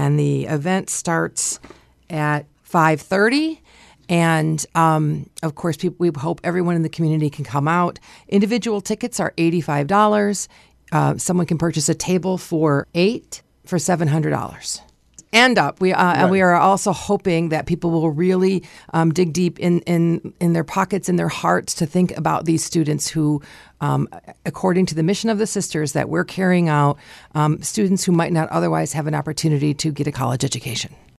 and the event starts at 5:30. And, of course, we hope everyone in the community can come out. Individual tickets are $85. Someone can purchase a table for 8 for $700. And up. We are also hoping that people will really dig deep in their pockets and their hearts to think about these students who, according to the mission of the sisters that we're carrying out, students who might not otherwise have an opportunity to get a college education.